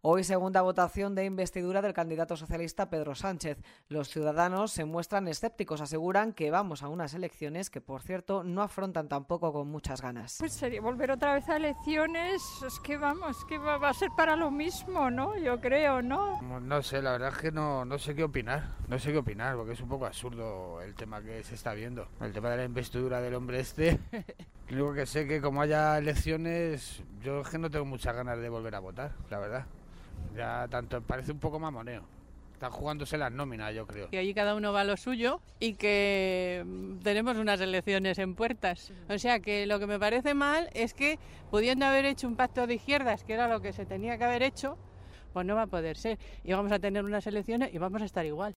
Hoy, segunda votación de investidura del candidato socialista Pedro Sánchez. Los ciudadanos se muestran escépticos, aseguran que vamos a unas elecciones que, por cierto, no afrontan tampoco con muchas ganas. Pues sería volver otra vez a elecciones, es que vamos, que va a ser para lo mismo, ¿no? Yo creo, ¿no? No sé, la verdad es que no sé qué opinar, porque es un poco absurdo el tema que se está viendo, el tema de la investidura del hombre este. Lo único que sé que como haya elecciones, yo es que no tengo muchas ganas de volver a votar, la verdad. Ya tanto parece un poco mamoneo. Están jugándose las nóminas, yo creo. Que allí cada uno va a lo suyo y que tenemos unas elecciones en puertas. O sea que lo que me parece mal es que, pudiendo haber hecho un pacto de izquierdas, que era lo que se tenía que haber hecho, pues no va a poder ser. Y vamos a tener unas elecciones y vamos a estar igual.